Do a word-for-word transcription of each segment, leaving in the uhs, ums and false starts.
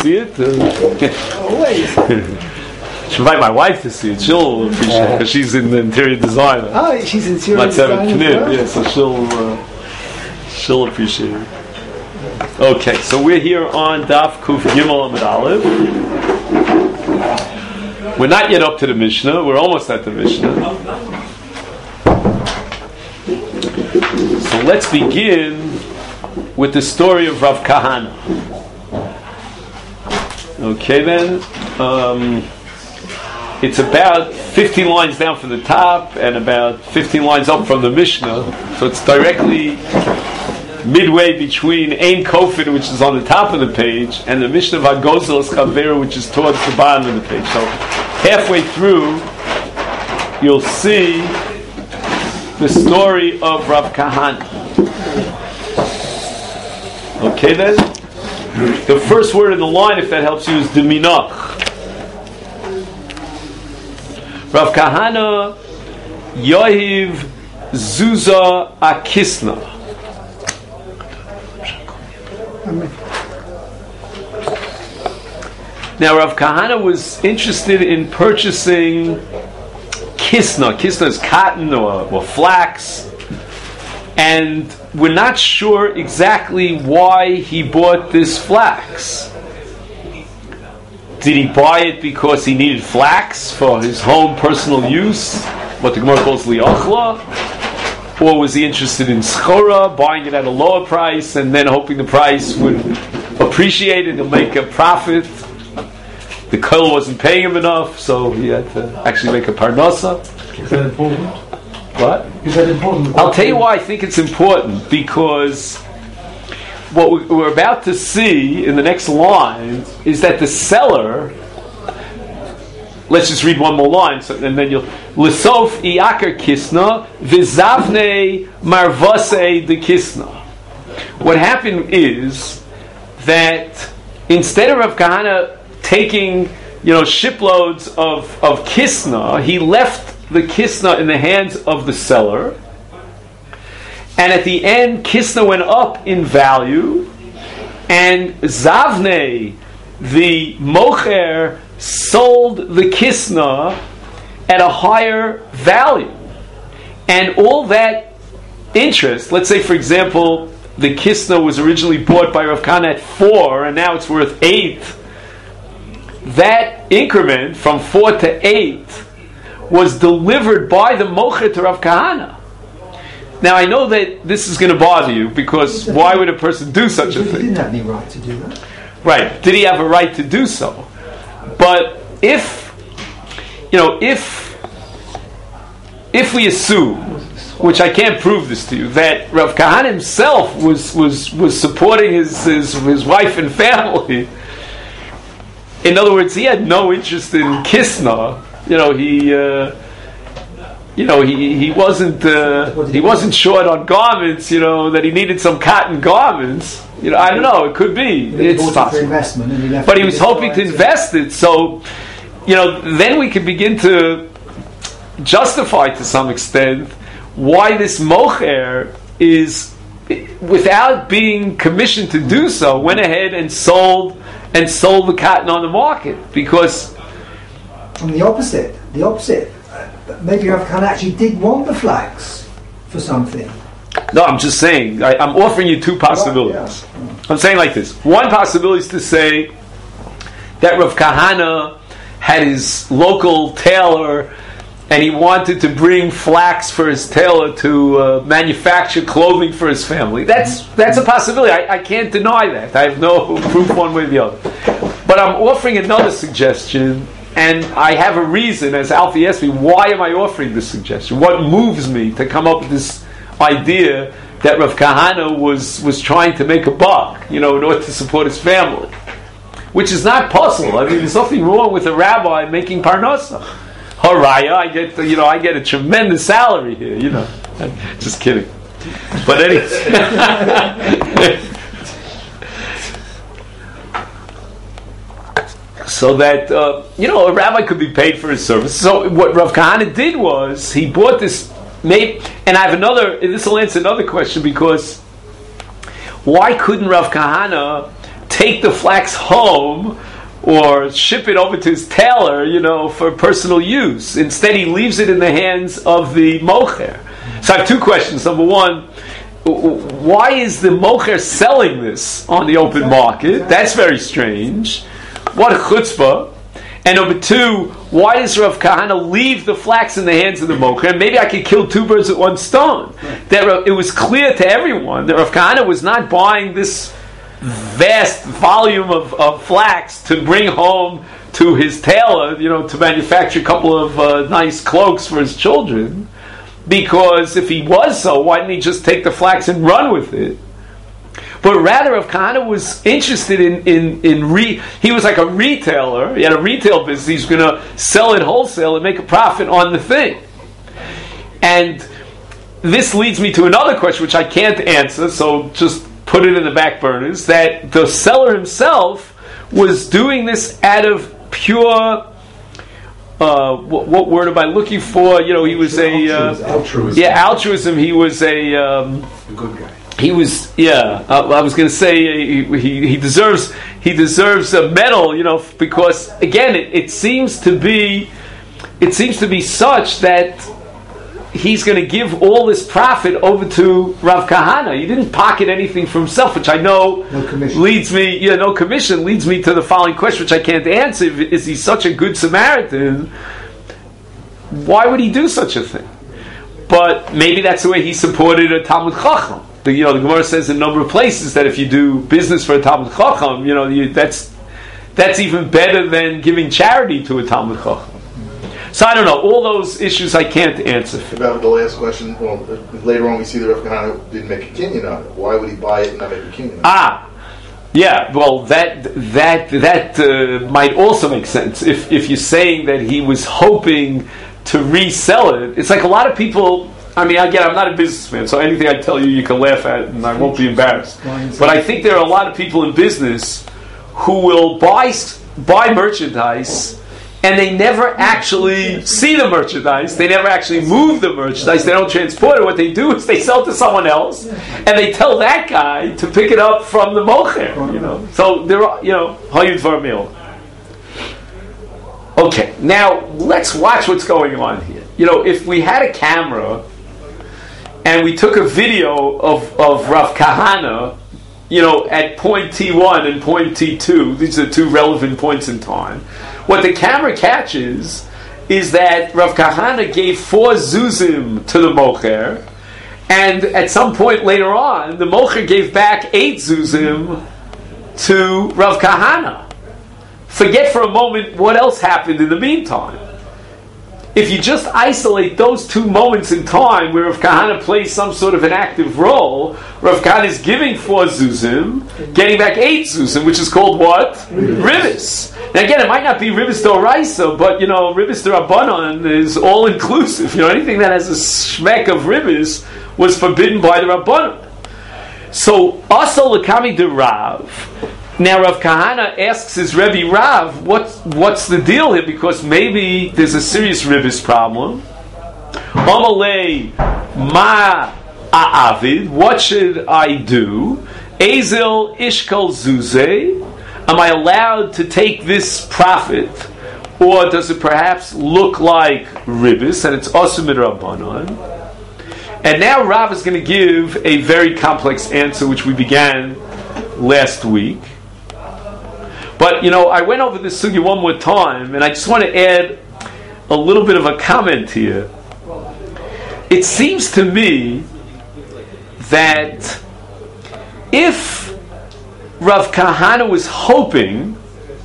see it? Uh, Always. Should invite my wife to see it. She'll appreciate it because she's in the interior design. Oh, she's in interior design. Well? Yeah, so she'll uh, she'll appreciate it. Okay, so we're here on Daf Kuf Gimel Amud Aleph. We're not yet up to the Mishnah. We're almost at the Mishnah. So let's begin with the story of Rav Kahana. Okay, then. Um, It's about fifteen lines down from the top and about fifteen lines up from the Mishnah. So it's directly midway between Ein Kofin, which is on the top of the page, and the Mishnah of Hagozel Chavera, which is towards the bottom of the page. So halfway through, you'll see the story of Rav Kahana. Okay then? The first word in the line, if that helps you, is Deminach. Rav Kahana Yohiv Zuza Akisna. Now Rav Kahana was interested in purchasing kisna. Kisna is cotton or, or flax, and we're not sure exactly why he bought this flax. Did he buy it because he needed flax for his home personal use, what the Gemara calls liachla? Or was he interested in schora, buying it at a lower price and then hoping the price would appreciate and he'll make a profit? The koil wasn't paying him enough, so he had to actually make a parnasa. Is that important? What? Is that important? I'll tell you why I think it's important, because what we're about to see in the next line is that the seller, let's just read one more line, so, and then you'll L'sof iyakar kisna v'zavnei marvase de kisna. What happened is that instead of Rav Kahana taking, you know, shiploads of, of kisna, he left the kisna in the hands of the seller. And at the end, kisna went up in value, and Zavnei, the mocher, sold the kisna at a higher value. And all that interest, let's say, for example, the kisna was originally bought by Rav Kahana at four, and now it's worth eight. That increment from four to eight was delivered by the mocher to Rav Kahana. Now I know that this is going to bother you, because why would a person do such a thing? He didn't have any right to do that. Right. Did he have a right to do so? But if, you know, if if we assume, which I can't prove this to you, that Rav Kahana himself was was, was supporting his, his his wife and family, in other words, he had no interest in kisna. You know, he. Uh, You know, he he wasn't uh, he wasn't short on garments. You know, that he needed some cotton garments. You know, I don't know. It could be. It's possible. Investment and he left but he was hoping to invest it. So, you know, then we could begin to justify to some extent why this mocher is, without being commissioned to do so, went ahead and sold and sold the cotton on the market, because. And the opposite, the opposite. Maybe Rav Kahana actually did want the flax for something. No, I'm just saying, I, I'm offering you two possibilities. Right, yeah. I'm saying like this. One possibility is to say that Rav Kahana had his local tailor and he wanted to bring flax for his tailor to uh, manufacture clothing for his family. That's that's a possibility. I, I can't deny that. I have no proof one way or the other. But I'm offering another suggestion. And I have a reason, as Alfie asked me, why am I offering this suggestion? What moves me to come up with this idea that Rav Kahana was, was trying to make a buck, you know, in order to support his family? Which is not possible. I mean, there's nothing wrong with a rabbi making parnasa. Haraya, I get, you know, I get a tremendous salary here, you know. Just kidding. But anyway. So that, uh, you know, a rabbi could be paid for his service. So what Rav Kahana did was, he bought this, maybe, and I have another, this will answer another question, because why couldn't Rav Kahana take the flax home or ship it over to his tailor, you know, for personal use. Instead, he leaves it in the hands of the mocher. So I have two questions. Number one, why is the mocher selling this on the open market? That's very strange. What a chutzpah. And number two, why does Rav Kahana leave the flax in the hands of the mocher? And maybe I could kill two birds with one stone. That it was clear to everyone that Rav Kahana was not buying this vast volume of, of flax to bring home to his tailor, you know, to manufacture a couple of uh, nice cloaks for his children. Because if he was so, why didn't he just take the flax and run with it? But rather, Rav Kahana was interested in in in re. He was like a retailer. He had a retail business. He's going to sell it wholesale and make a profit on the thing. And this leads me to another question, which I can't answer. So just put it in the back burners. That the seller himself was doing this out of pure. Uh, what, what word am I looking for? You know, he was a uh, altruism. Yeah, altruism. He was a. Um, a good guy. He was, yeah. Uh, I was going to say uh, he, he he deserves he deserves a medal, you know, because again, it, it seems to be it seems to be such that he's going to give all this profit over to Rav Kahana. He didn't pocket anything for himself, which I know no leads me, yeah, no commission leads me to the following question, which I can't answer: is he such a good Samaritan? Why would he do such a thing? But maybe that's the way he supported a Talmud Chacham. The, you know, the Gemara says in a number of places that if you do business for a Talmud Chacham, you know, you, that's that's even better than giving charity to a Talmud Chacham. So I don't know. All those issues I can't answer. About the last question, well, later on we see that Rav Kahana didn't make a kinyan on it. Why would he buy it and not make a kinyan on it? Ah, yeah. Well, that that that uh, might also make sense if if you're saying that he was hoping to resell it. It's like a lot of people. I mean, again, I'm not a businessman, so anything I tell you, you can laugh at, and I won't be embarrassed. But I think there are a lot of people in business who will buy buy merchandise, and they never actually see the merchandise. They never actually move the merchandise. They don't transport it. What they do is they sell it to someone else, and they tell that guy to pick it up from the mocher. You know, so there are, you know, hayud for a meal. Okay, now let's watch what's going on here. You know, if we had a camera and we took a video of, of Rav Kahana, you know, at point T one and point T two, these are two relevant points in time, what the camera catches is that Rav Kahana gave four zuzim to the mocher, and at some point later on, the mocher gave back eight zuzim to Rav Kahana. Forget for a moment what else happened in the meantime. If you just isolate those two moments in time where Rav Kahana plays some sort of an active role, Rav Kahana is giving four zuzim, getting back eight zuzim, which is called what? Ribis. Now again, it might not be Ribis d'Oraisa, but you know, Ribis d'Rabbanan is all inclusive. You know, anything that has a shmek of Ribis was forbidden by the Rabbanan. So, Asal Lakami de Rav. Now Rav Kahana asks his Rebbe Rav, what's, what's the deal here? Because maybe there's a serious Ribis problem. Amalei ma a'avid, what should I do? Ezel ishkal zuze, am I allowed to take this profit? Or does it perhaps look like Ribis, and it's Asur Midrabanan? And now Rav is going to give a very complex answer, which we began last week. But, you know, I went over this sugya one more time, and I just want to add a little bit of a comment here. It seems to me that if Rav Kahana was hoping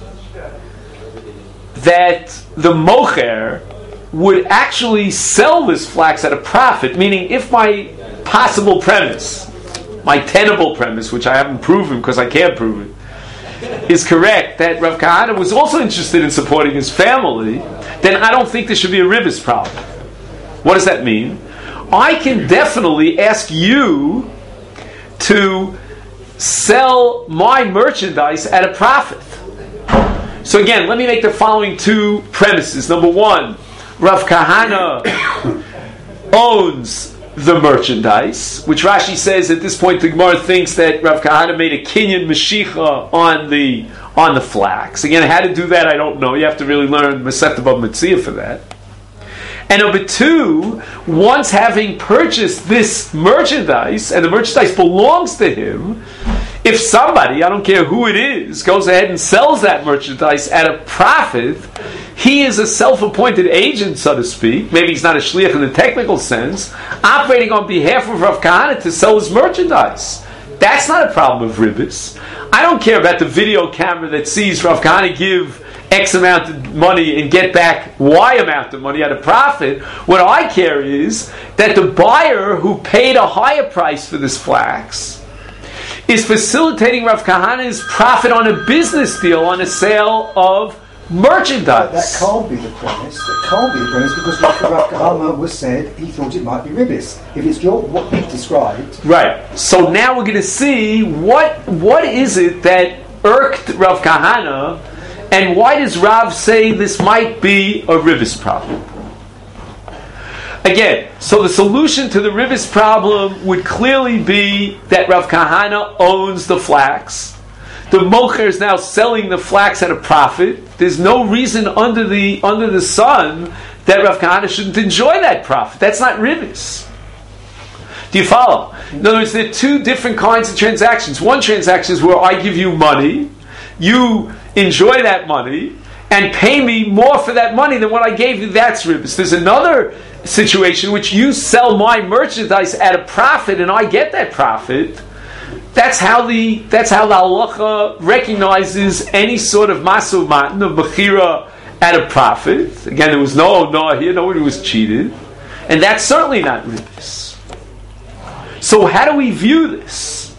that the mocher would actually sell this flax at a profit, meaning if my possible premise, my tenable premise, which I haven't proven because I can't prove it, is correct, that Rav Kahana was also interested in supporting his family, then I don't think there should be a Ribis problem. What does that mean? I can definitely ask you to sell my merchandise at a profit. So again, let me make the following two premises. Number one, Rav Kahana owns the merchandise, which Rashi says at this point the Gemara thinks that Rav Kahana made a kinyan Mashicha on the on the flax. Again, how to do that I don't know. You have to really learn Masechta Bava Metzia for that. And number two, once having purchased this merchandise, and the merchandise belongs to him, if somebody, I don't care who it is, goes ahead and sells that merchandise at a profit, he is a self-appointed agent, so to speak. Maybe he's not a shliach in the technical sense, operating on behalf of Rav Kahana to sell his merchandise. That's not a problem of ribbis. I don't care about the video camera that sees Rav Kahana give X amount of money and get back Y amount of money at a profit. What I care is that the buyer who paid a higher price for this flax is facilitating Rav Kahana's profit on a business deal, on a sale of merchandise. That can't be the premise. That can't be the premise because Rav Kahana was said he thought it might be ribbis. If it's your, what you've described. Right. So now we're going to see what what is it that irked Rav Kahana, and why does Rav say this might be a ribbis problem? Again, so the solution to the ribbis problem would clearly be that Rav Kahana owns the flax. The mocher is now selling the flax at a profit. There's no reason under the under the sun that Rav Kahana shouldn't enjoy that profit. That's not ribbis. Do you follow? In other words, there are two different kinds of transactions. One transaction is where I give you money, you enjoy that money, and pay me more for that money than what I gave you. That's ribbis. There's another situation which you sell my merchandise at a profit and I get that profit. That's how the that's how the halacha recognizes any sort of masu matan, of bechira at a profit. Again, there was no no here, nobody was cheated, and that's certainly not ribbis. So how do we view this?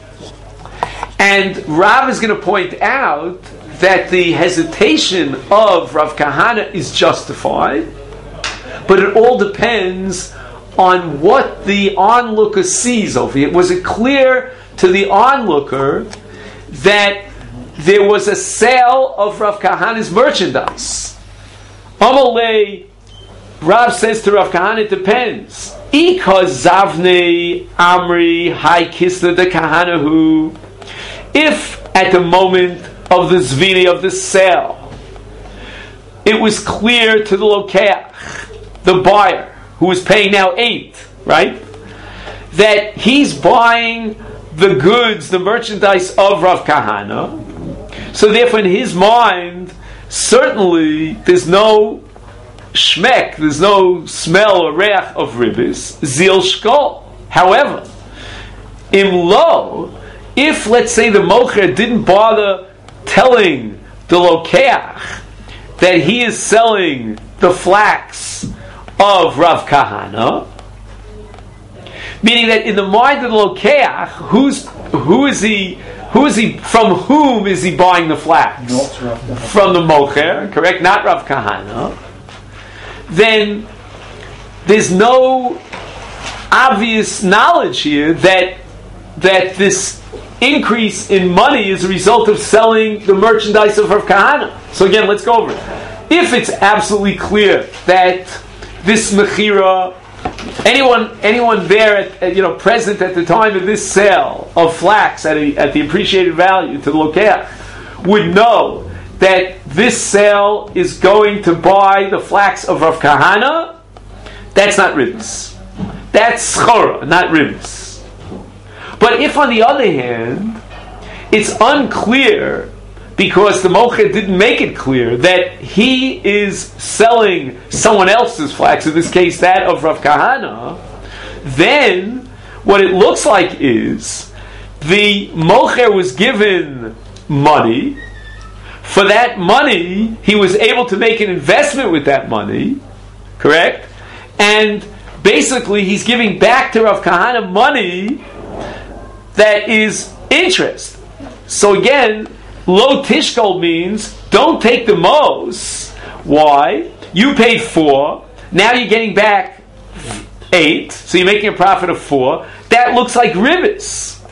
And Rav is going to point out that the hesitation of Rav Kahana is justified, but it all depends on what the onlooker sees over here. Was it clear to the onlooker that there was a sale of Rav Kahana's merchandise? Amalei, Rav says to Rav Kahana, it depends. Ika zavne amri hai kisla de kahanahu. If at the moment of the zvini, of the sale, it was clear to the lokeach, the buyer, who was paying now eight, right, that he's buying the goods, the merchandise of Rav Kahana. So therefore in his mind, certainly there's no shmek, there's no smell or reach of ribbis, zil shkol. However, im lo, if let's say the mocher didn't bother telling the lokeach that he is selling the flax of Rav Kahana, meaning that in the mind of the lokeach, who's who is he? Who is he? From whom is he buying the flax? Not Rav Kahana. From the mocher, correct? Not Rav Kahana. Then there's no obvious knowledge here that that this increase in money is a result of selling the merchandise of Rav Kahana. So again, let's go over it. If it's absolutely clear that this mechira, anyone anyone there at, at, you know present at the time of this sale of flax at a, at the appreciated value to the lokeach would know that this sale is going to buy the flax of Rav Kahana, that's not ribbis. That's schora, not ribbis. But if on the other hand, it's unclear because the mocher didn't make it clear that he is selling someone else's flax, in this case that of Rav Kahana, then what it looks like is the mocher was given money. For that money, he was able to make an investment with that money, correct? And basically he's giving back to Rav Kahana money that is interest. So again, lo tishkol means don't take the most. Why? You paid four, now you're getting back eight, so you're making a profit of four. That looks like ribbis.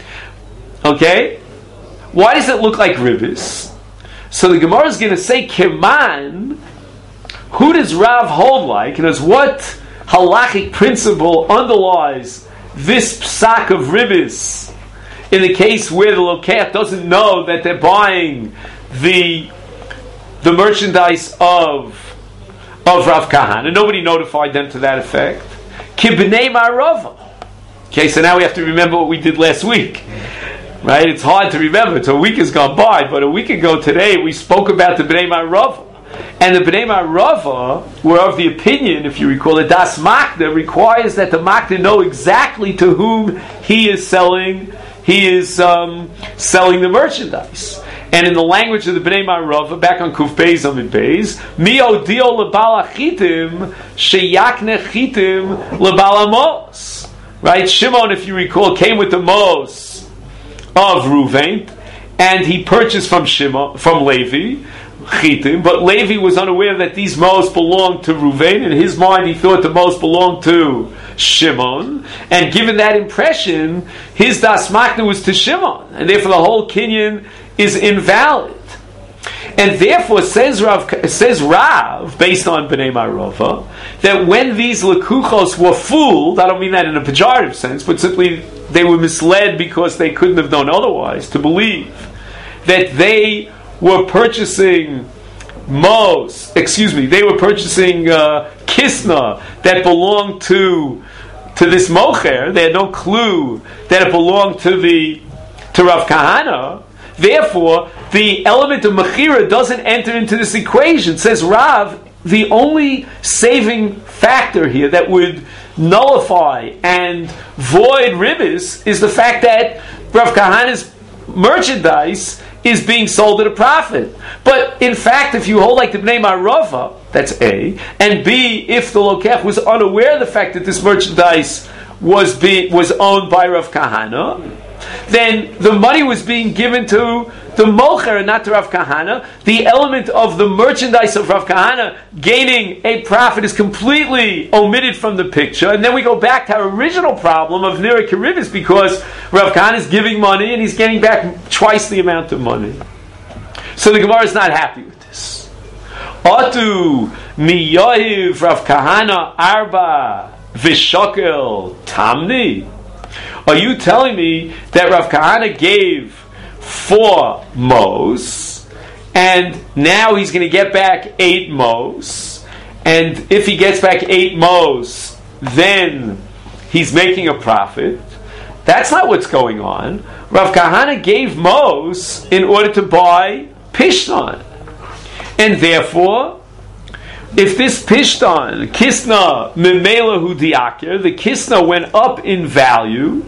Okay? Why does it look like ribbis? So the Gemara is going to say, Keman, who does Rav hold like? And as what halachic principle underlies this psak of ribis in the case where the lokech doesn't know that they're buying the the merchandise of of Rav Kahana, and nobody notified them to that effect. Ki b'nei ma'arava. Okay, so now we have to remember what we did last week. Right? It's hard to remember. So a week has gone by, but a week ago today we spoke about the b'nei ma'arava. And the b'nei ma'arava were of the opinion, if you recall, that das makda requires that the makda know exactly to whom he is selling he is um, selling the merchandise. And in the language of the Bnei Ma'arava, back on Kuf Beis Amid Beis, mi odio lebal achitim sheyakne chitim lebal amos. Right? Shimon, if you recall, came with the mos of Ruvain, and he purchased from Shimon, from Levi, chitim, but Levi was unaware that these mos belonged to Ruvain. In his mind, he thought the mos belonged to Shimon, and given that impression, his das makna was to Shimon, and therefore the whole kinyan is invalid. And therefore, says Rav, says Rav, based on Bnei Ma'arava, that when these lekuchos were fooled, I don't mean that in a pejorative sense, but simply they were misled because they couldn't have known otherwise, to believe that they were purchasing Mos, excuse me, they were purchasing uh, Kisna that belonged to to this Mocher. They had no clue that it belonged to the to Rav Kahana. Therefore, the element of Mechira doesn't enter into this equation. Says Rav, the only saving factor here that would nullify and void ribis is the fact that Rav Kahana's merchandise is being sold at a profit. But in fact, if you hold like the Bnei Ma'arava, that's A, and B, if the lokech was unaware of the fact that this merchandise was be, was owned by Rav Kahana, then the money was being given to the mocher and not to Rav Kahana. The element of the merchandise of Rav Kahana gaining a profit is completely omitted from the picture. And then we go back to our original problem of Nira Karibis, because Rav Kahana is giving money and he's getting back twice the amount of money. So the Gemara is not happy with this. Atu miyohiv Rav Kahana arba vishokel tamni. Are you telling me that Rav Kahana gave four mos, and now he's going to get back eight mos, and if he gets back eight mos, then he's making a profit? That's not what's going on. Rav Kahana gave mos in order to buy Pishtan, and therefore, if this Pishtan, Kisna Memela Hu Diakir, the Kisna went up in value,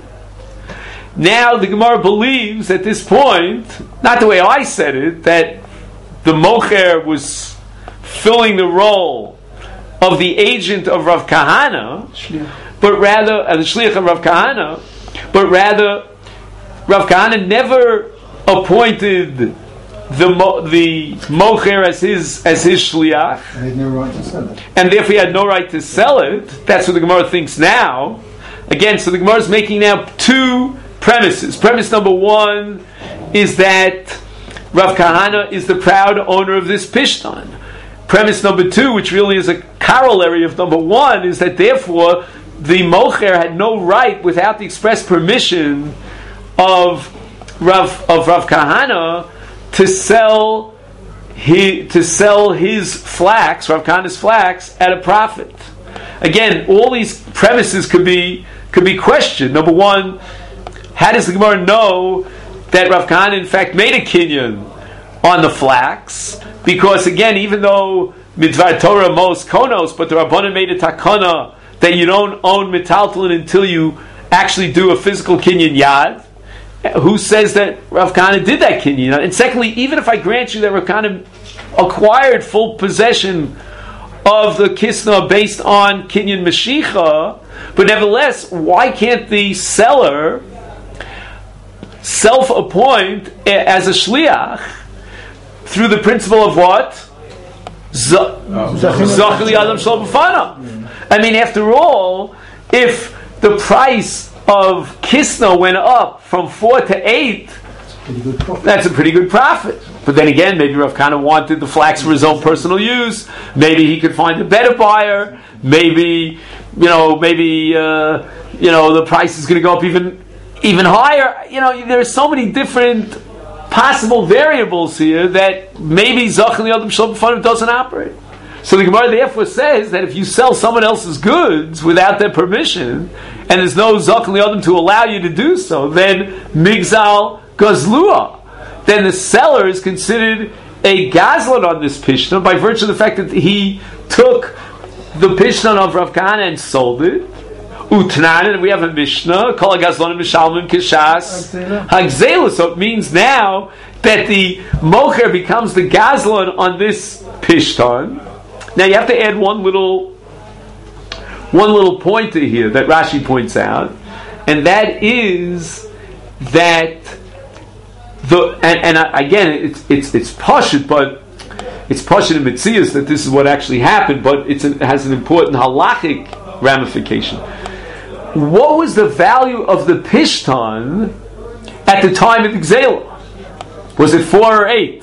now the Gemara believes at this point, not the way I said it, that the Mocher was filling the role of the agent of Rav Kahana, but rather, uh, the Shliach of Rav Kahana, but rather, Rav Kahana never appointed the mo- the mocher as his as his shliach, and he had no right to sell it. And therefore he had no right to sell it. That's what the Gemara thinks now. Again, so the Gemara is making now two premises. Premise number one is that Rav Kahana is the proud owner of this Pishtan. Premise number two, which really is a corollary of number one, is that therefore the mocher had no right, without the express permission of Rav of Rav Kahana, to sell his, to sell his flax, Rav Kahana's flax, at a profit. Again, all these premises could be could be questioned. Number one, how does the Gemara know that Rav Kahana in fact made a kinyan on the flax? Because again, even though midvar Torah mos konos, but the Rabbanan made a takana that you don't own metaltalin until you actually do a physical kinyan yad. Who says that Rav Kahana did that kinyan? And secondly, even if I grant you that Rav Kahana acquired full possession of the kisna based on kinyan mashicha, but nevertheless, why can't the seller self-appoint as a shliach through the principle of what? Zachli Adam Shalom B'fana. I mean, after all, if the price of Kisna went up from four to eight, Pretty good profit. That's a pretty good profit. But then again, maybe Rav Kahana wanted the flax for his own personal use. Maybe he could find a better buyer. Maybe, you know, maybe uh, you know the price is going to go up even even higher. You know, there's so many different possible variables here that maybe Zach and the Adam Shalom B'Fanav doesn't operate. So the Gemara therefore says that if you sell someone else's goods without their permission, and there's no Zach and the Adam to allow you to do so, then Migzal Gazlua. Then the seller is considered a gazlan on this Pishtan by virtue of the fact that he took the Pishtan of Rav Kahana and sold it. Utnan, and we have a Mishnah, Kol HaGazlanim Mishalmim Kishas Hagzela. So it means now that the Mocher becomes the gazlan on this Pishtan. Now you have to add one little one little pointer here that Rashi points out, and that is that The, and, and again, it's it's it's pashut, but it's pashut in Metzias that this is what actually happened. But it's an, it has an important halachic ramification. What was the value of the Pishtan at the time of the Gzela? Was it four or eight?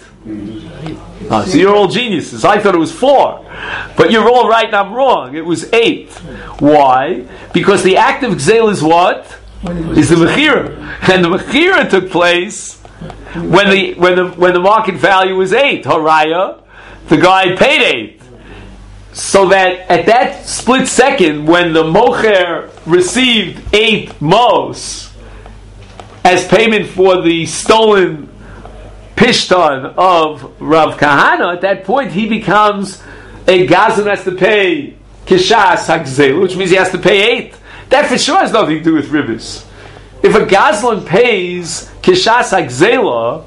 Oh, so you're all geniuses. I thought it was four, but you're all right and I'm wrong. It was eight. Why? Because the act of Gzela is what? Is the Mechira, and the Mechira took place when the when the when the market value was eight, Haraya, the guy paid eight. So that at that split second, when the mocher received eight mos as payment for the stolen pishtan of Rav Kahana, at that point he becomes a gazan, has to pay kishas hagzel, which means he has to pay eight. That for sure has nothing to do with ribis. If a gazlan pays kishas hagzela,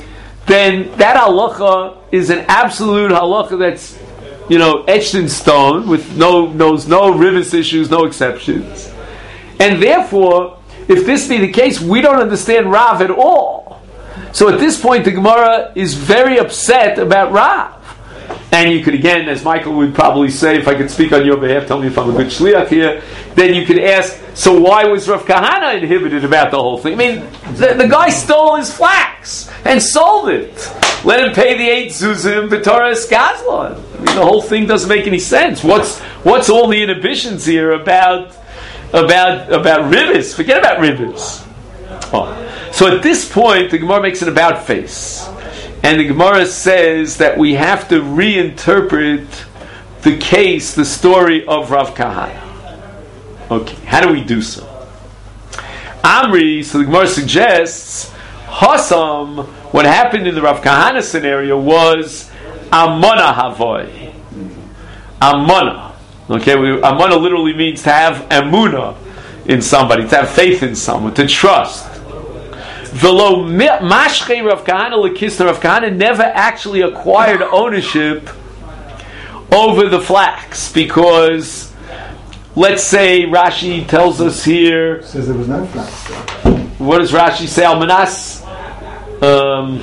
then that halacha is an absolute halacha that's, you know, etched in stone with no knows no ribis issues, no exceptions. And therefore, if this be the case, we don't understand Rav at all. So at this point, the Gemara is very upset about Rav. And you could, again, as Michael would probably say, if I could speak on your behalf, tell me if I'm a good shliach here, then you could ask, so why was Rav Kahana inhibited about the whole thing? I mean, the, the guy stole his flax and sold it. Let him pay the eight zuzim b'toras gazlan. I mean, the whole thing doesn't make any sense. What's what's all the inhibitions here about about about ribis? Forget about ribis. Oh. So at this point, the Gemara makes an about face. And the Gemara says that we have to reinterpret the case, the story of Rav Kahana. Okay, how do we do so? Amri, so the Gemara suggests, Hasam, what happened in the Rav Kahana scenario was Amana Havoy. Amana. Okay, we, Amana literally means to have Amuna in somebody, to have faith in someone, to trust. Velo mashche Rav Kahana lekisna. Rav Kahana never actually acquired ownership over the flax, because let's say Rashi tells us here. Says there was no flax. What does Rashi say? Almanas. Um,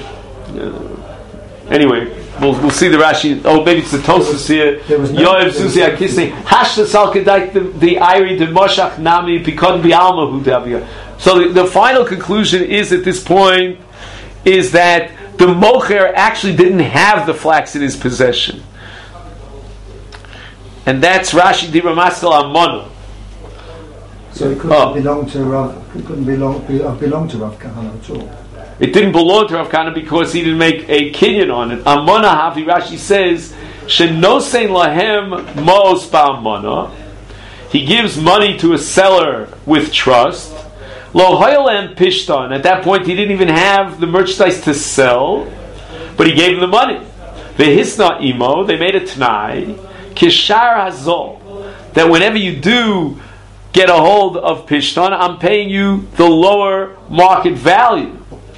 anyway, we'll we'll see the Rashi. Oh, maybe it's the Tosfos here. Yoav Zuzi Akisni Hashta Sal Kedai the Iri de Moshach Nami Pikon Bialma Hudavia. So the, the final conclusion is at this point is that the mocher actually didn't have the flax in his possession, and that's Rashi Dibra Maskal Amona. So it couldn't oh. belong to Rav. It couldn't belong be, uh, belong to Rav Kahana at all. It didn't belong to Rav Kahana because he didn't make a kinyan on it. Amona Havi, Rashi says Shenosein Lahem Mos Ba'amona. He gives money to a seller with trust. Lo hoylem pishtan. At that point, he didn't even have the merchandise to sell, but he gave him the money. Vehisna imo. They made a t'nai. Kishar hazol. That whenever you do get a hold of pishtan, I'm paying you the lower market value.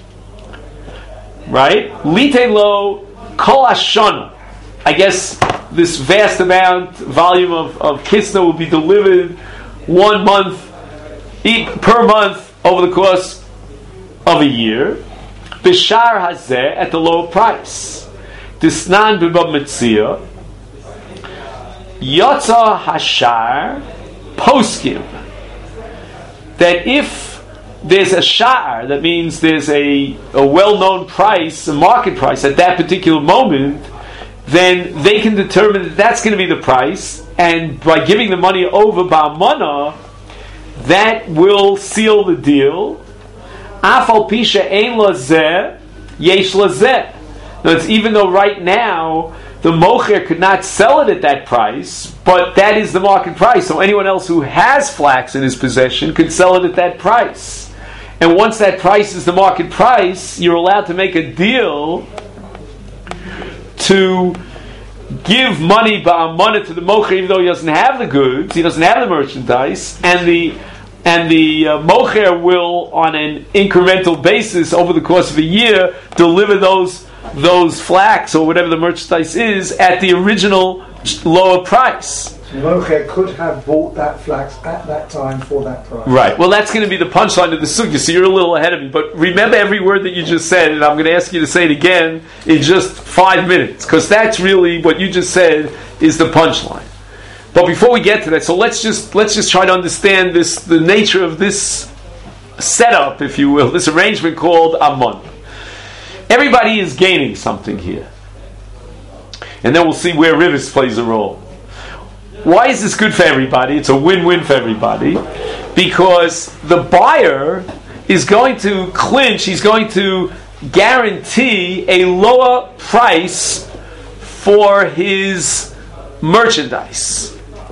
Right? Lite lo kol ashana. I guess this vast amount, volume of, of kisna will be delivered one month eat per month over the course of a year. Bishar hazeh, at the low price. Disnan b'bab metzia. Yotza hashar poskim. That if there's a sha'ar, that means there's a, a well-known price, a market price at that particular moment, then they can determine that that's going to be the price, and by giving the money over ba'amana, that will seal the deal. Afal pisha ein lazeh, yesh lazeh. Now, it's even though right now the mocher could not sell it at that price, but that is the market price. So anyone else who has flax in his possession could sell it at that price. And once that price is the market price, you're allowed to make a deal to give money ba'amana to the mocher, even though he doesn't have the goods, he doesn't have the merchandise, and the and the uh, mocher will, on an incremental basis over the course of a year, deliver those those flax or whatever the merchandise is at the original lower price. The mocher could have bought that flax at that time for that price. Right. Well, that's going to be the punchline of the sugya, so you're a little ahead of me. But remember every word that you just said, and I'm going to ask you to say it again in just five minutes, because that's really what you just said is the punchline. But before we get to that, so let's just let's just try to understand this, the nature of this setup, if you will, this arrangement called Amon. Everybody is gaining something here. And then we'll see where Rivas plays a role. Why is this good for everybody? It's a win-win for everybody. Because the buyer is going to clinch, he's going to guarantee a lower price for his merchandise.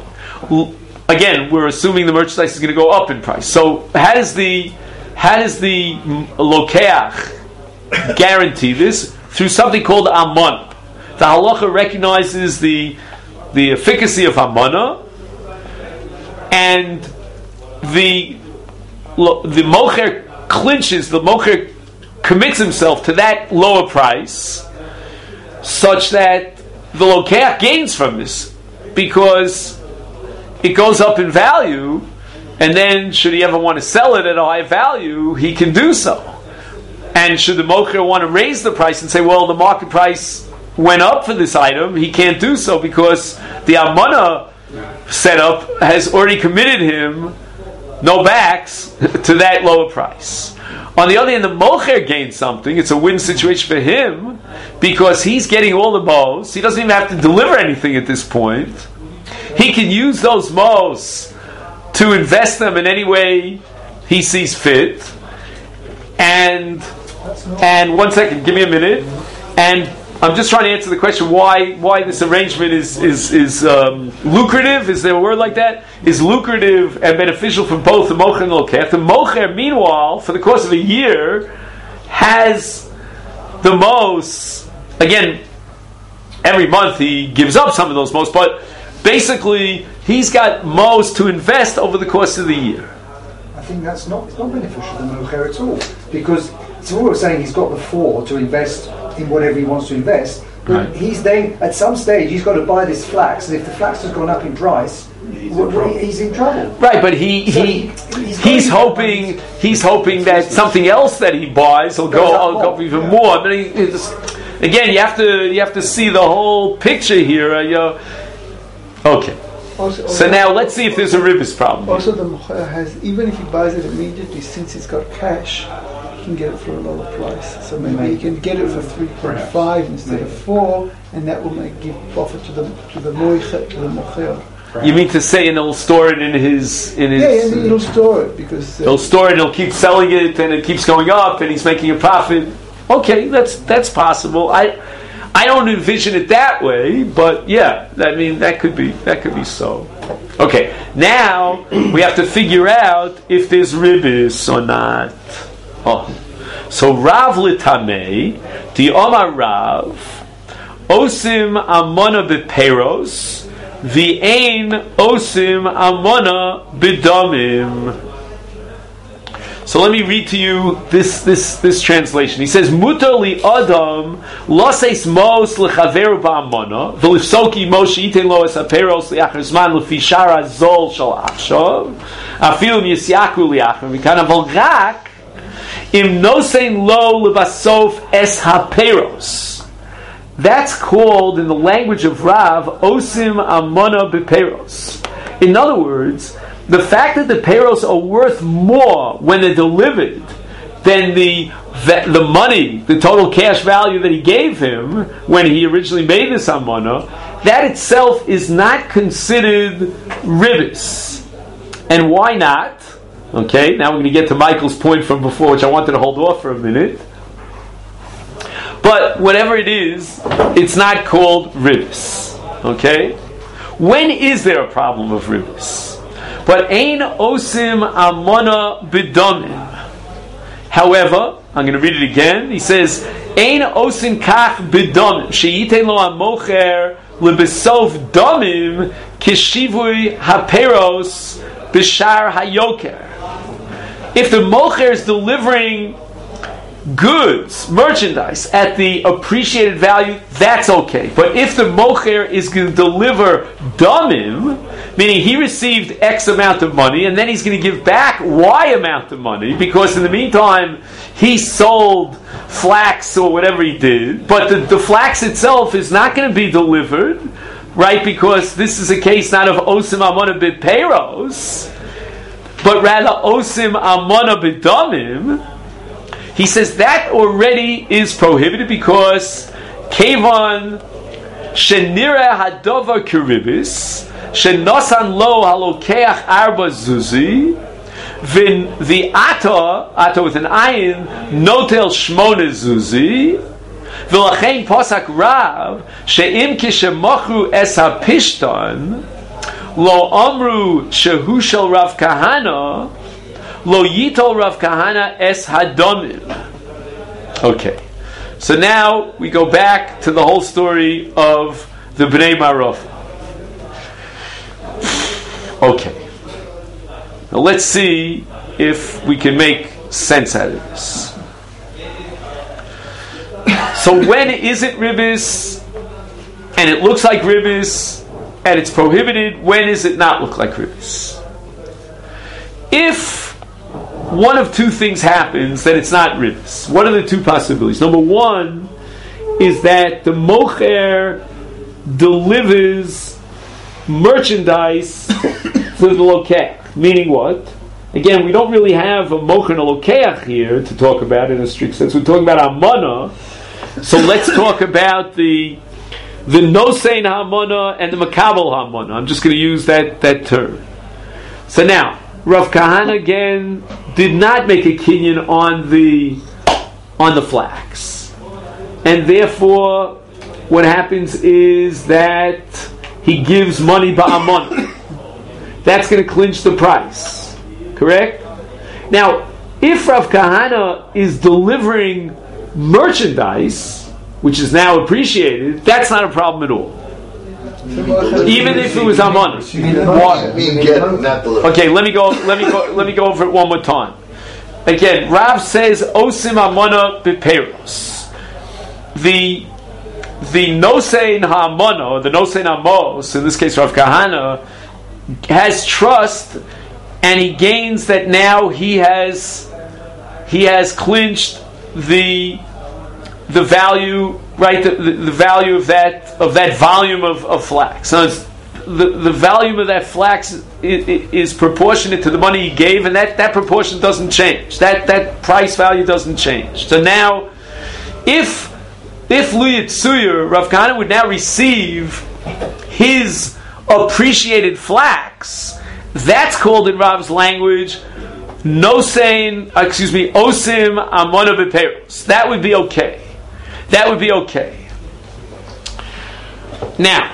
Again, we're assuming the merchandise is going to go up in price. So how does the, how does the lokeach guarantee this? Through something called Amon. The halacha recognizes the the efficacy of Amana, and the the mocher clinches, the mocher commits himself to that lower price, such that the lokeach gains from this, because it goes up in value, and then should he ever want to sell it at a high value, he can do so. And should the mocher want to raise the price and say, well, the market price went up for this item, he can't do so because the Amana setup has already committed him no backs to that lower price. On the other hand, the mocher gains something. It's a win situation for him because he's getting all the mos. He doesn't even have to deliver anything at this point. He can use those mos to invest them in any way he sees fit. And and one second, give me a minute. And I'm just trying to answer the question why why this arrangement is is is um, lucrative. Is there a word like that? Is lucrative and beneficial for both the mocher and the lokeach. The mocher, meanwhile, for the course of a year, has the mos. Again, every month he gives up some of those mos, but basically he's got mos to invest over the course of the year. I think that's not it's not beneficial to the mocher at all, because it's all we're saying he's got the floor to invest in whatever he wants to invest, but right. he's then at some stage he's got to buy this flax, and if the flax has gone up in price, he's in trouble. He's in trouble. Right, but he, so he he's, he's hoping he's hoping that something else that he buys will go, will go even yeah. more. But he, it's, again, you have to you have to see the whole picture here. Uh, you know. Okay. Also, so now let's see if there's a ribis problem. Also, the mocher has, even if he buys it immediately, since he's got cash, he can get it for a lower price. So maybe mm-hmm. he can get it for three point five instead maybe. of four, and that will make give profit to the to the mocher to the mocher. You mean to say, and he'll store it in his in his? Yeah, and he'll store it because uh, he'll store it. and He'll keep selling it, and it keeps going up, and he's making a profit. Okay, that's that's possible. I. I don't envision it that way, but yeah, I mean that could be that could be so. Okay, now we have to figure out if there's ribis or not. Oh, so Rav Litamei, the Omar Rav, Osim Amona beperos, v'ein Osim Amona bedamim. So let me read to you this this this translation. He says, "Mutar li adam laseis mos lechaveru ba'amona v'lifsoki mos she'iten lo es haperos li'achar zman lefi shara zol shal achshav afilu yisyaku li'achar mikana volgak im nosein lo lebasof es haperos." That's called, in the language of Rav, osim amona beperos. In other words, the fact that the payros are worth more when they're delivered than the the money, the total cash value that he gave him when he originally made this amana, that itself is not considered ribis. And why not? Okay, now we're going to get to Michael's point from before, which I wanted to hold off for a minute. But whatever it is, it's not called ribis. Okay? When is there a problem of ribis? But ein osim amana b'damim. However, I'm going to read it again. He says, ein osim kach b'damim she'yitein lo hamocher lebesof damim kishivui haperos b'shar hayoker. If the mocher is delivering goods, merchandise, at the appreciated value, that's okay. But if the mocher is going to deliver damim, meaning he received X amount of money, and then he's going to give back Y amount of money, because in the meantime, he sold flax or whatever he did, but the, the flax itself is not going to be delivered, right? Because this is a case not of osim amona bid peiros, but rather osim amona bid damim. He says that already is prohibited because Kevan Shenira Hadova Kiribis Shenosan Lo Halokeach Arba Zuzi Vin the Ato Ato with an ayin Notel Shmona Zuzi Vilachein Posak Rav Sheim Kishemochu Es HaPishton Lo Amru Shehu Shel Rav Kahana Lo Yitol Rav Kahana Es Hadomim. Okay, so now we go back to the whole story of the Bnei Marofa. Okay, now let's see if we can make sense out of this. So when is it ribis, and it looks like ribis, and it's prohibited? When does it not look like ribis? If one of two things happens, then it's not ribis. What are the two possibilities? Number one is that the mocher delivers merchandise for the lokeach. Meaning what? Again, we don't really have a mocher and a lokeach here to talk about in a strict sense. We're talking about amana. So let's talk about the the nosein hamana and the makabel hamana. I'm just going to use that, that term. So now, Rav Kahana again did not make a kinyan on the on the flax, and therefore, what happens is that he gives money ba'amon. That's going to clinch the price, correct? Now, if Rav Kahana is delivering merchandise, which is now appreciated, that's not a problem at all. Even if it was amana. Okay, let me go. Let me go. Let me go over it one more time. Again, Rav says osim amana b'peiros. The the nosein ha'amana, or the nosein amos, in this case Rav Kahana, has trust, and he gains that now he has he has clinched the the value. Right, the, the, the value of that of that volume of, of flax. So it's, the the volume of that flax is, is proportionate to the money he gave, and that, that proportion doesn't change. That that price value doesn't change. So now, if if Luyitsuyer, Rav Kahana would now receive his appreciated flax, that's called in Rav's language nosein, excuse me, osim amona b'peiros. That would be okay. That would be okay. Now,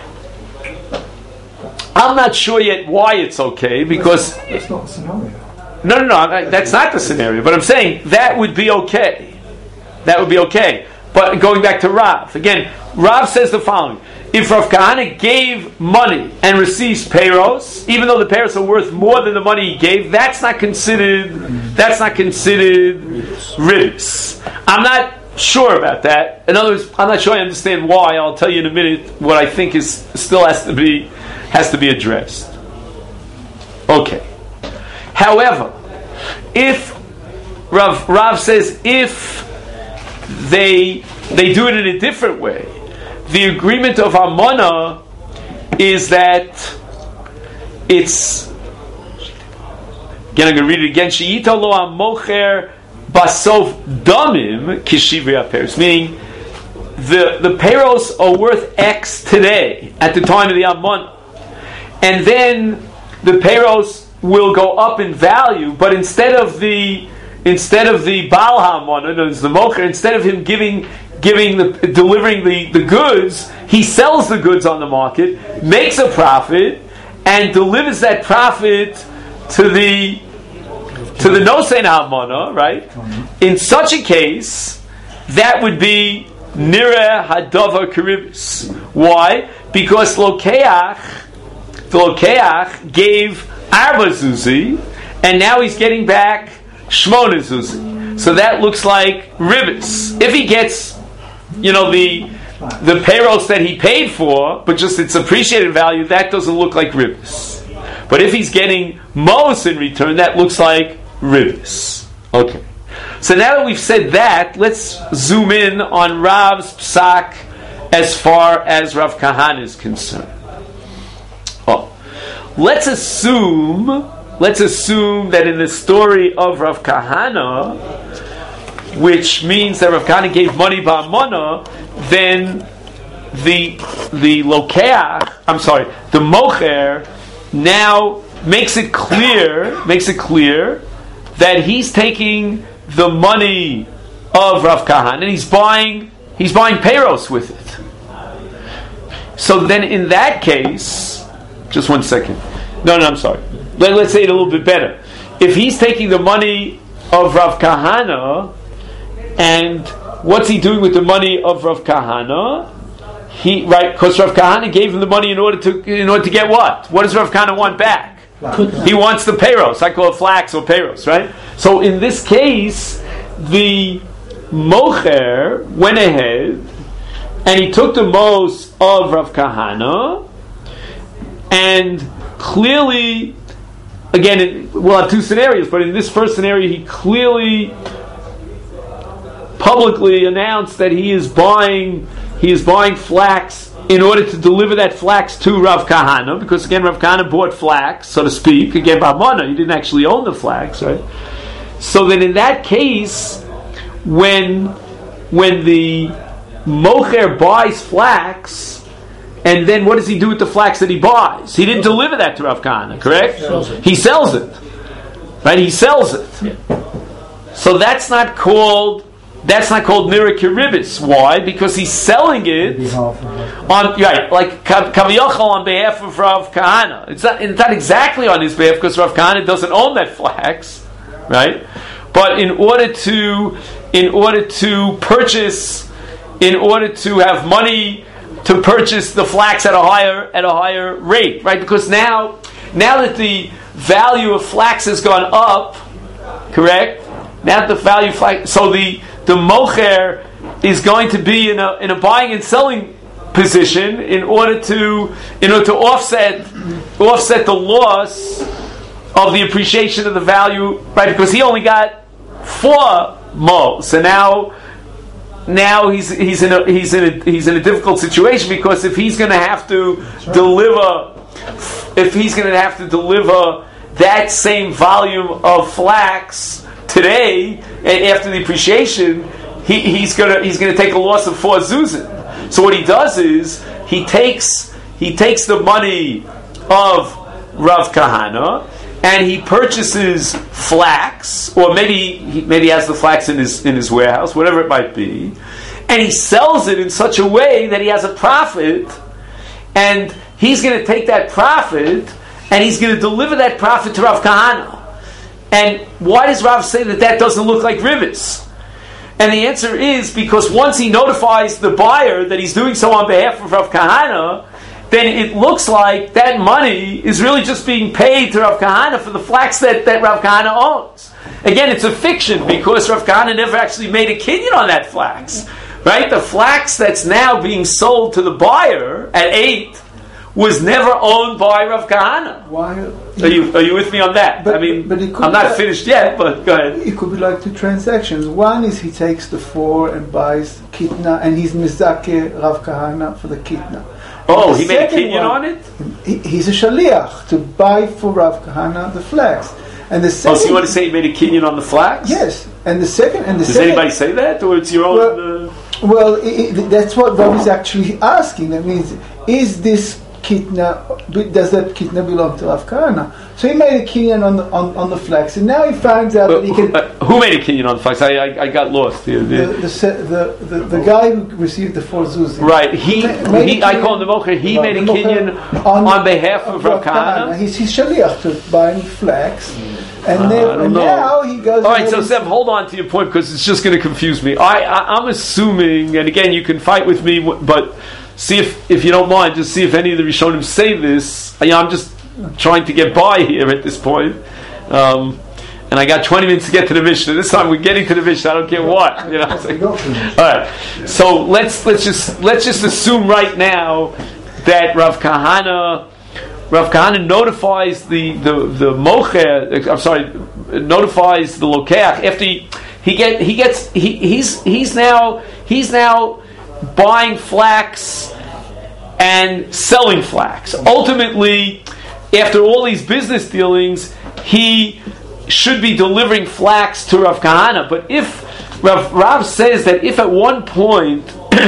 I'm not sure yet why it's okay, because that's not, that's not the scenario. No, no, no. I, that's not the scenario. But I'm saying that would be okay. That would be okay. But going back to Rav again, Rav says the following: if Rav Kahana gave money and receives peiros, even though the peiros are worth more than the money he gave, that's not considered. That's not considered ribis. I'm not sure about that. In other words, I'm not sure I understand why. I'll tell you in a minute what I think is still has to be has to be addressed. Okay. However, if Rav, Rav says if they they do it in a different way, the agreement of Amana is that it's Again, I'm going to read it again. She'ita lo ha-mocher basof damim kishivri ha-peros. Meaning, the, the peros are worth X today, at the time of the Amana. And then the peros will go up in value, but instead of the instead of the Baal ha-Amana, the mocher, instead of him giving giving the delivering the, the goods, he sells the goods on the market, makes a profit, and delivers that profit to the to the Nosein ha-Amana, right? In such a case, that would be Nireh Hadavar Karibis. Why? Because Lokeach, the Lokeach gave Arba Zuzi, and now he's getting back Shmona Zuzi. So that looks like Ribis. If he gets, you know, the the payrolls that he paid for, but just its appreciated value, that doesn't look like Ribis. But if he's getting Mos in return, that looks like Ribis. Okay. So now that we've said that, let's zoom in on Rav's psak as far as Rav Kahana is concerned. Oh, let's assume, let's assume that in the story of Rav Kahana, which means that Rav Kahana gave money ba'amana, then the the lokeach, I'm sorry, the mocher now makes it clear, makes it clear that he's taking the money of Rav Kahana and he's buying he's buying peiros with it. So then in that case, just one second. No, no, I'm sorry. Let, let's say it a little bit better. If he's taking the money of Rav Kahana, and what's he doing with the money of Rav Kahana? He right because Rav Kahana gave him the money in order to in order to get what? What does Rav Kahana want back? He wants the peiros. I call it flax or peiros, right? So in this case, the mocher went ahead and he took the mos of Rav Kahana, and clearly, again, it, we'll have two scenarios, but in this first scenario, he clearly publicly announced that he is buying he is buying flax in order to deliver that flax to Rav Kahana, because again, Rav Kahana bought flax, so to speak, again, ba'amana, he didn't actually own the flax, right? So then in that case, when when the mocher buys flax, and then what does he do with the flax that he buys? He didn't deliver that to Rav Kahana, correct? Sells he sells it. Right? He sells it. Yeah. So that's not called That's not called Nireh Kiribis. Why? Because he's selling it on right, like Kaviyachal on behalf of Rav Kahana. It's not, it's not exactly on his behalf because Rav Kahana doesn't own that flax, right? But in order to, in order to purchase, in order to have money to purchase the flax at a higher at a higher rate, right? Because now, now that the value of flax has gone up, correct? Now that the value of flax, so the The mocher is going to be in a in a buying and selling position in order to in order to offset offset the loss of the appreciation of the value, right? Because he only got four mo, so now now he's he's in a he's in a he's in a difficult situation, because if he's going to have to right. deliver if he's going to have to deliver that same volume of flax today, after the appreciation, he, he's gonna he's gonna take a loss of four zuzin. So what he does is he takes he takes the money of Rav Kahana and he purchases flax, or maybe he, maybe he has the flax in his in his warehouse, whatever it might be, and he sells it in such a way that he has a profit, and he's going to take that profit and he's going to deliver that profit to Rav Kahana. And why does Rav say that that doesn't look like rivets? And the answer is because once he notifies the buyer that he's doing so on behalf of Rav Kahana, then it looks like that money is really just being paid to Rav Kahana for the flax that, that Rav Kahana owns. Again, it's a fiction because Rav Kahana never actually made a kinyan on that flax. Right? The flax that's now being sold to the buyer at eight was never owned by Rav Kahana. Why? Are you are you with me on that? But, I mean, but it could I'm not like, finished yet, but go ahead. It could be like two transactions. One is he takes the four and buys kitna, and he's mizake Rav Kahana for the kitna. Oh, the he made a kinyan one, on it? He, he's a shaliach to buy for Rav Kahana the flax. And the Oh, second, so you want to say he made a kinyan on the flax? yes, and the second, and the Does second, anybody say that, or it's your own? Well- uh, well, i i that's what Rav is actually asking. That means, is this kitna? Does that kitna belong to Rav Kahana? So he made a kinyan on the on, on the flax, and now he finds out that he can. uh, who made a kinyan on the flax? I, I, I got lost here. The the, se- the the the guy who received the four zuzim. Right, he, Ma- made he a I kinyan- call him the mocher. He Well, made a the mocher kinyan on, behalf of Rav Kahana. He's he's shaliach to buying flax, and, Uh, then, I don't and know. now he goes. All right, so ahead Seb, hold on to your point because it's just going to confuse me. I, I I'm assuming, and again, you can fight with me, but see if if you don't mind, just see if any of the Rishonim say this. I, I'm just trying to get by here at this point. Um, and I got twenty minutes to get to the Mishnah. This time we're getting to the Mishnah. I don't care what, you know. It's like- all right, so let's let's just let's just assume right now that Rav Kahana, Rav Kahana notifies the the the mocher. I'm sorry, notifies the lokeach after he, he get he gets he, he's he's now he's now buying flax and selling flax. Ultimately, after all these business dealings, he should be delivering flax to Rav Kahana. But if Rav, Rav says that if at one point,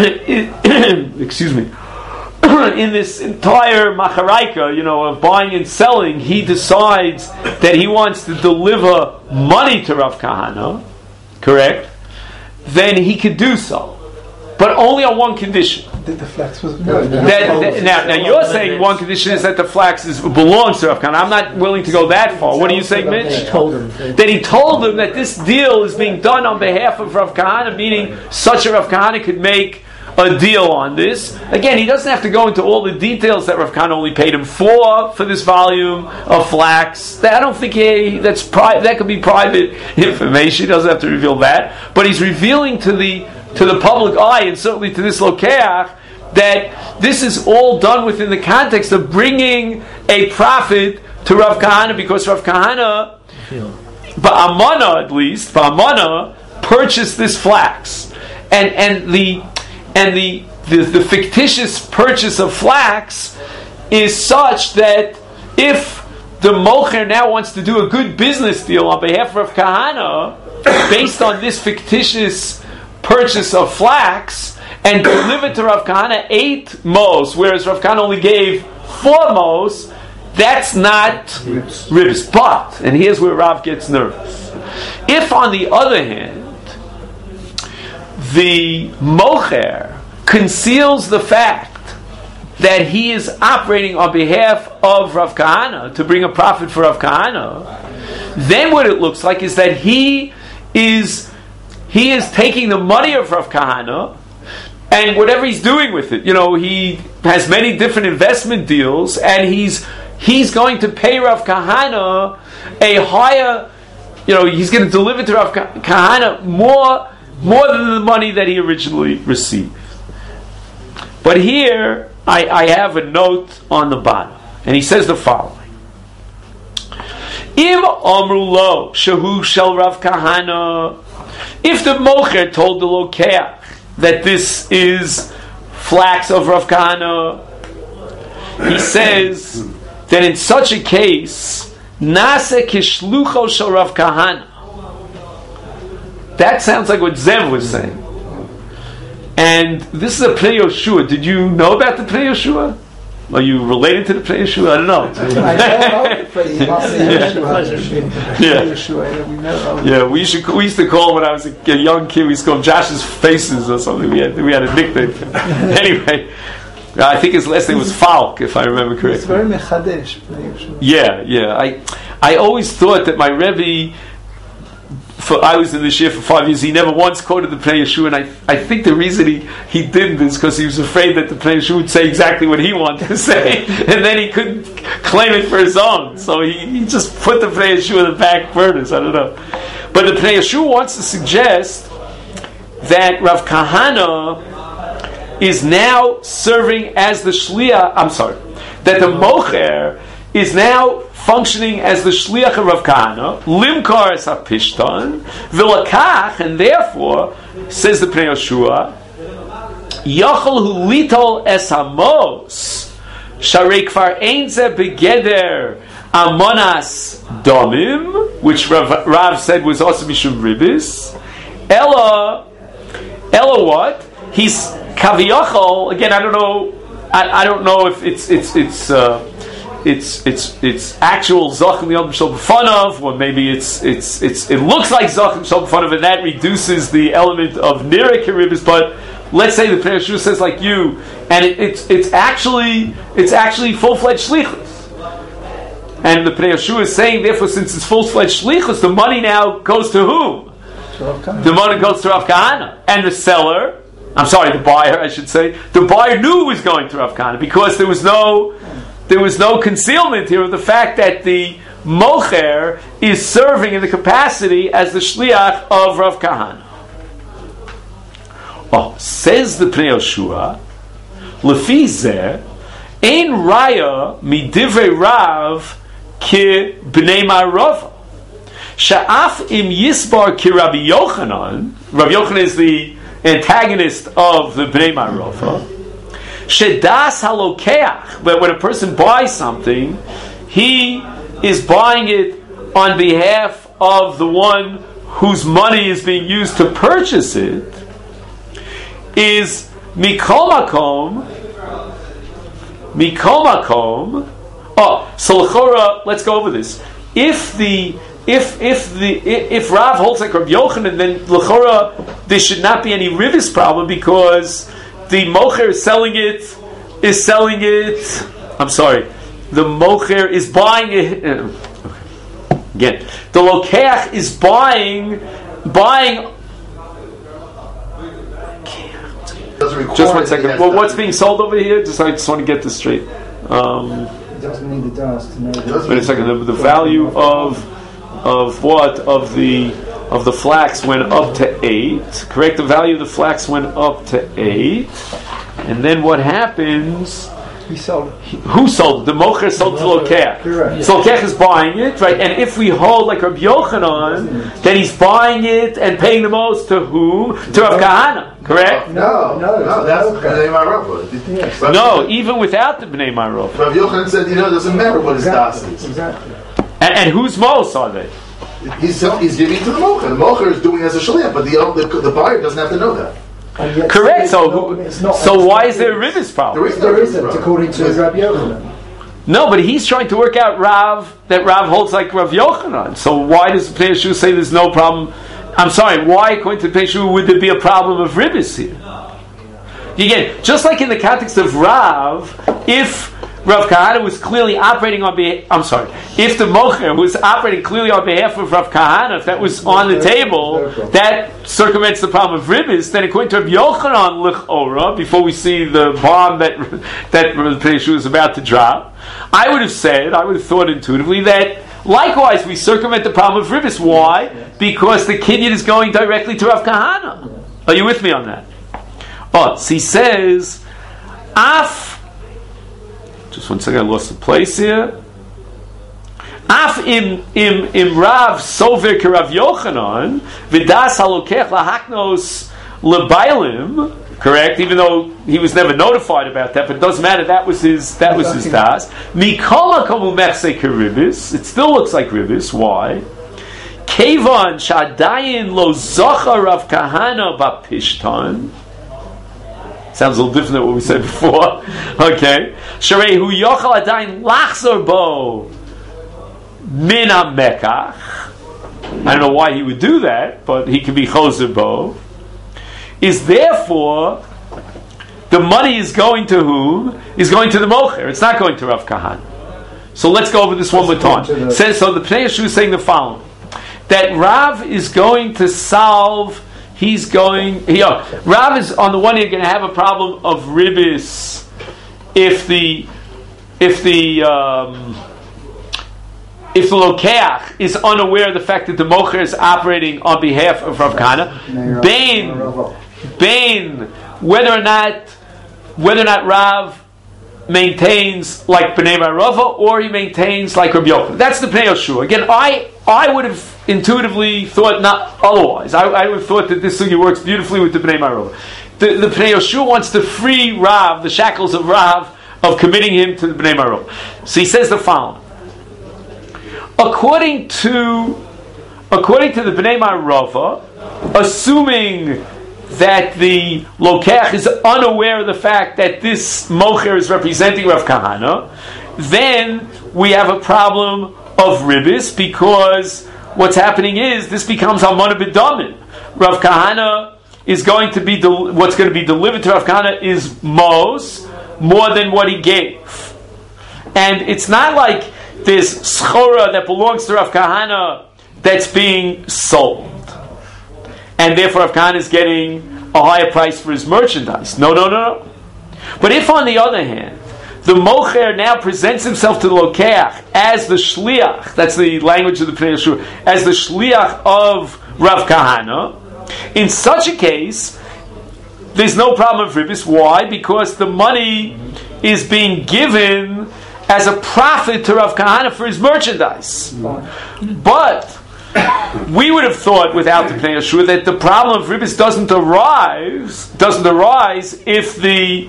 excuse me, in this entire macharaika, you know, of buying and selling, he decides that he wants to deliver money to Rav Kahana, correct? Then he could do so, but only on one condition. The, the flax was No, no. That, that, now, now you're saying one condition is that the flax is, belongs to Rav Kahana. I'm not willing to go that far. What are you saying, Mitch? Told him. That he told him that this deal is being done on behalf of Rav Kahana, meaning such a Rav Kahana could make a deal on this. Again, he doesn't have to go into all the details that Rav Kahana only paid him for for this volume of flax. That, I don't think he, that's pri- that could be private information. He doesn't have to reveal that. But he's revealing to the to the public eye, and certainly to this lokeach, that this is all done within the context of bringing a profit to Rav Kahana, because Rav Kahana, Ba'amana at least, Ba'amana purchased this flax, and and the and the, the the fictitious purchase of flax is such that if the mocher now wants to do a good business deal on behalf of Rav Kahana, based on this fictitious purchase of flax, and deliver to Rav Kahana eight mos, whereas Rav Kahana only gave four mos, that's not ribs. ribs. But, and here's where Rav gets nervous. If, on the other hand, the mocher conceals the fact that he is operating on behalf of Rav Kahana to bring a profit for Rav Kahana, then what it looks like is that he is he is taking the money of Rav Kahana, and whatever he's doing with it, you know, he has many different investment deals, and he's he's going to pay Rav Kahana a higher, you know, he's going to deliver to Rav Kahana more more than the money that he originally received. But here, I, I have a note on the bottom, and he says the following: Im amru lo shehu shel Rav Kahana. If the mocher told the lokeach that this is flax of Rav Kahana, he says that in such a case, nase kishlucho shel Rav Kahana. That sounds like what Zev was saying. And this is a Pnei Yoshua. Did you know about the Pnei Yoshua? Are you related to the Pnei Yoshua? I don't know. I know the Yeshua. Yeah. Yeshua, we know. Yeah, we used to we used to call when I was a, a young kid. We used to call him Josh's Faces or something. We had we had a nickname for him. Anyway, I think his last name was Falk, if I remember correctly. It's very mechadesh. Yeshua. Yeah, yeah. I I always thought that my Rebbe, for I was in the shir for five years, he never once quoted the Pnei Yeshua, and I, I think the reason he, he didn't is because he was afraid that the Pnei Yeshua would say exactly what he wanted to say, and then he couldn't claim it for his own. So he, he just put the Pnei Yeshua in the back burners. I don't know. But the Pnei Yeshua wants to suggest that Rav Kahana is now serving as the shliach. I'm sorry, that the mocher is now functioning as the shliach of Rav Kahana, limkar es hapishtan, v'lakach, and therefore, says the Pnei Yoshua, yachol hu litol es hamos, sharei kfar ein ze begeder Amonas domim, which Rav, Rav said was also mishum ribis. Ella, Ella what? He's kaviyachol. Again, I don't know. I, I don't know if it's it's it's uh, it's it's it's actual zachim yom shel b'fanav, or maybe it's it's it's it looks like zachim shel b'fanav, and that reduces the element of nirek ribis. But let's say the Pnei Yehoshua says like you, and it, it's it's actually it's actually full fledged shlichus. And the Pnei Yehoshua is saying, therefore, since it's full fledged shlichus, the money now goes to whom? The money goes to Rav Kahana. And the seller, I'm sorry, the buyer, I should say, the buyer knew it was going to Rav Kahana because there was no, there was no concealment here of the fact that the mocher is serving in the capacity as the shliach of Rav Kahana. Oh, says the Pnei Yehoshua, Lefi zeh, ein raya midivrei Rav ki bnei Marova. Sha'af im yisbar ki Rabbi Yochanan. Rabbi Yochanan is the antagonist of the Bnei Marova. Shedas halokeach. But when a person buys something, he is buying it on behalf of the one whose money is being used to purchase it. Is mikol makom, mikol makom. Oh, so l'chora, let's go over this. If the If if the if Rav holds like Rabbi Yochanan, then l'chora there should not be any ribis problem because the mocher is selling it is selling it. I'm sorry, the mocher is buying it uh, again. The lokeach is buying buying. Just one second. Well, what's being sold over here? Just I just want to get this straight. Um, It doesn't need the dust to know. wait a second. The, the value of Of what of the of the flax went up to eight. Correct. The value of the flax went up to eight, and then what happens? He sold it. He, who sold it? The mocher sold to Lokeach. Correct. So Lokeach is buying it, right? And if we hold like Rabbi Yochanan, then he's buying it and paying the most to whom? To Rav Kahana. Correct. No, No, no, no, that's okay. Bnei Marova. Yes. No, even without the Bnei Marov. Rav Yochanan said, you know, it doesn't matter what his das Exactly. is. Exactly. And, and whose most are they? He's, he's giving to the mocher. The mocher is doing it as a shliach, but the, the the buyer doesn't have to know that. And yet Correct. it's So, not- who, it's not- so it's why not- is there a ribis problem? There is no There ribis isn't, problem. according to Because- Rabbi Yochanan. No, but he's trying to work out Rav that Rav holds like Rav Yochanan. So why does the Pnei Yehoshua say there's no problem? I'm sorry. Why, according to the Pnei Yehoshua, would there be a problem of ribis here? Again, just like in the context of Rav, if Rav Kahana was clearly operating on behalf, I'm sorry, if the mocher was operating clearly on behalf of Rav Kahana, if that was on the table, that circumvents the problem of ribis, then according to Rav Yochanan L'chora, before we see the bomb that that the Pnei Yehoshua is about to drop, I would have said, I would have thought intuitively that likewise we circumvent the problem of ribis. Why? Because the kinyan is going directly to Rav Kahana. Are you with me on that? Oh, so he says, Af. Just one second, I lost the place here. Af im im im Rav sover ke Rav Yochanan v'das halokech lahaknos lebailim. Correct, even though he was never notified about that, but it doesn't matter. That was his. That was his das. Mikola kamu mechse keribis. It still looks like ribis. Why? Kevan shadayin lo zocha Rav Kahana bapishtan. Sounds a little different than what we said before. Okay. Sharei hu yochal adayin lachzor bo min hamekach. I don't know why he would do that, but he can be choser bo. Is therefore the money is going to whom? Is going to the mocher. It's not going to Rav Kahana. So let's go over this one more time. The Says so. The Pnei Yehoshua is saying the following: that Rav is going to solve. He's going. He, oh, Rav is on the one hand going to have a problem of ribis if the if the um, if the lokeach is unaware of the fact that the mocher is operating on behalf of Rav Kahana. Bain, Bain, whether or not whether or not Rav maintains like Bnei Marova or he maintains like Rabbi Yochanan. That's the Pnei Yehoshua. Again, I I would have intuitively thought not otherwise. I, I would have thought that this sugi works beautifully with the Bnei Marova. The, the Pnei Yehoshua wants to free Rav, the shackles of Rav, of committing him to the Bnei Marova. So he says the following. according to according to the Bnei Marava, assuming that the Lokech is unaware of the fact that this Mocher is representing Rav Kahana, then we have a problem of Ribis, because what's happening is this becomes Almana B'Damin. Rav Kahana is going to be, del- what's going to be delivered to Rav Kahana is Mos, more than what he gave. And it's not like this Schora that belongs to Rav Kahana that's being sold, and therefore Rav Kahana is getting a higher price for his merchandise. No, no, no, no. But if, on the other hand, the Mocher now presents himself to the Lokeach as the Shliach, that's the language of the Pnei Yeshua, as the Shliach of Rav Kahana, in such a case, there's no problem of Ribis. Why? Because the money is being given as a profit to Rav Kahana for his merchandise. But we would have thought, without the Pnei Yeshua, that the problem of Ribis doesn't arise, doesn't arise if the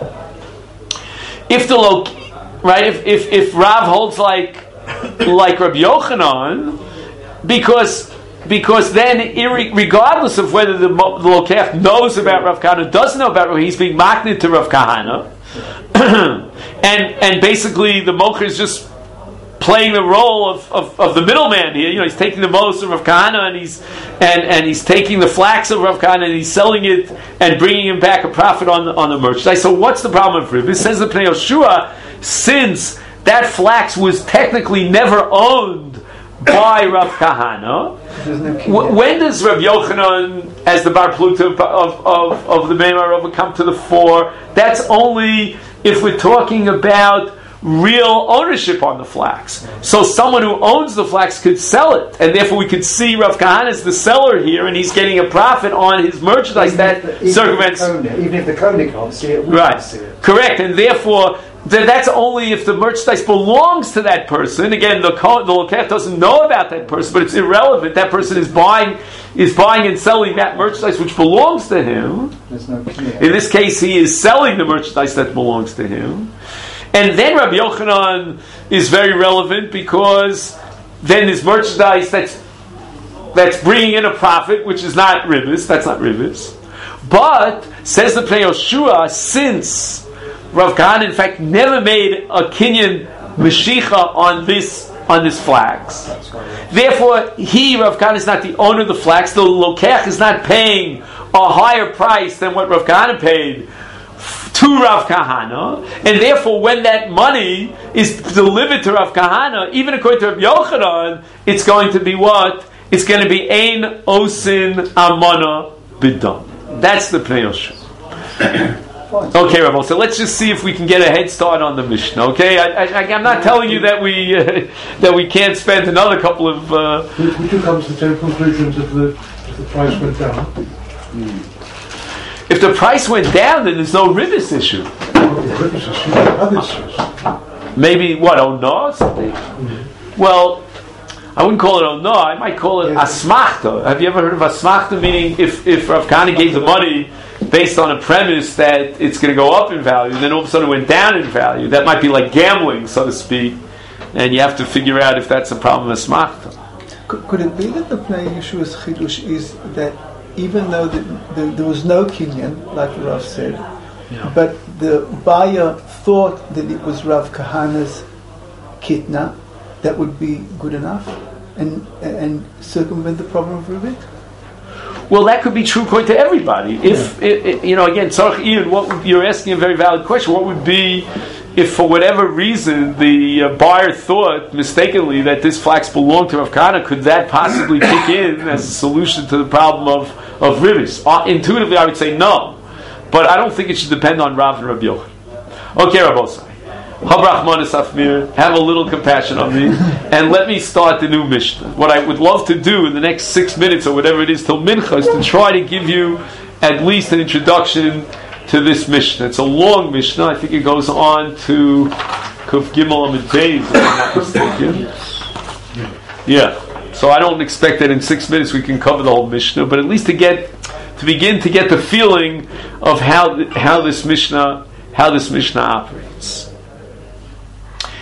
if the lo- right if, if if Rav holds like like Rabbi Yochanan, because because then irre- regardless of whether the, the Lokech knows about Rav Kahana, doesn't know about Rav, he's being maknid to Rav Kahana, and and basically the Mocher is just playing the role of, of, of the middleman here. You know, he's taking the most of Rav Kahana, and he's and, and he's taking the flax of Rav Kahana, and he's selling it and bringing him back a profit on the, on the merchandise. So what's the problem with Ribis? Says the Pnei Yoshua, since that flax was technically never owned by Rav Kahana, w- when does Rav Yochanan, as the Bar Pluta of, of, of the Bnei Marava, come to the fore? That's only if we're talking about real ownership on the flax. So someone who owns the flax could sell it, and therefore we could see Rav Kahana is the seller here, and he's getting a profit on his merchandise even that if the, circumvents. Even if the Kohen, even if the Kohen can't see it, we Right, can see it. correct, and therefore th- that's only if the merchandise belongs to that person. Again, the co- the Lokech doesn't know about that person, but it's irrelevant. That person is buying is buying and selling that merchandise which belongs to him. There's no clear. In this case, he is selling the merchandise that belongs to him. And then Rabbi Yochanan is very relevant, because then his merchandise that's that's bringing in a profit, which is not Ribis, that's not Ribis. But, says the Pnei Yoshua, since Rav Kahana in fact never made a Kinyan Meshicha on this on this flax, therefore he, Rav Kahana, is not the owner of the flax. The Lokech is not paying a higher price than what Rav Kahana paid to Rav Kahana, and therefore when that money is delivered to Rav Kahana, even according to Rav Yochanan, it's going to be what? It's going to be Ein Osin Amana B'Dam. That's the Pnei Yoshua. Okay, Rabbi, so let's just see if we can get a head start on the Mishnah. Okay, I, I, I'm not telling you that we uh, that we can't spend another couple of. Uh, We, we do come to the same conclusions if the, if the price went down. Mm. If the price went down, then there's no Ribis issue. Maybe, what, oh no? Mm-hmm. Well, I wouldn't call it oh no, I might call it asmachta. Have you ever heard of asmachta? Meaning, if, if Rav Kahana gave the money based on a premise that it's going to go up in value, and then all of a sudden it went down in value, that might be like gambling, so to speak, and you have to figure out if that's a problem of asmachta. Could, could it be that the Pnei Yeshua's chidush is that even though the, the, there was no kinyan, like Rav said, yeah. but the buyer thought that it was Rav Kahana's kitna, that would be good enough and and circumvent the problem of Ribit? Well, that could be true according to everybody. If yeah. it, it, you know, again, Tzarech Iyun, what would, you're asking a very valid question. What would be if, for whatever reason, the uh, buyer thought mistakenly that this flax belonged to Rav Kahana? Could that possibly kick in as a solution to the problem of of Ribis? Uh, intuitively, I would say no, but I don't think it should depend on Rav and Rabbi Yochanan. Okay, Rabbosai. Have a little compassion on me, and let me start the new Mishnah. What I would love to do in the next six minutes or whatever it is till Mincha is to try to give you at least an introduction to this Mishnah. It's a long Mishnah. I think it goes on to Kuf Gimel Amid Beis, if I'm not mistaken. Yeah. So I don't expect that in six minutes we can cover the whole Mishnah, but at least to get to begin to get the feeling of how how this Mishnah how this Mishnah operates.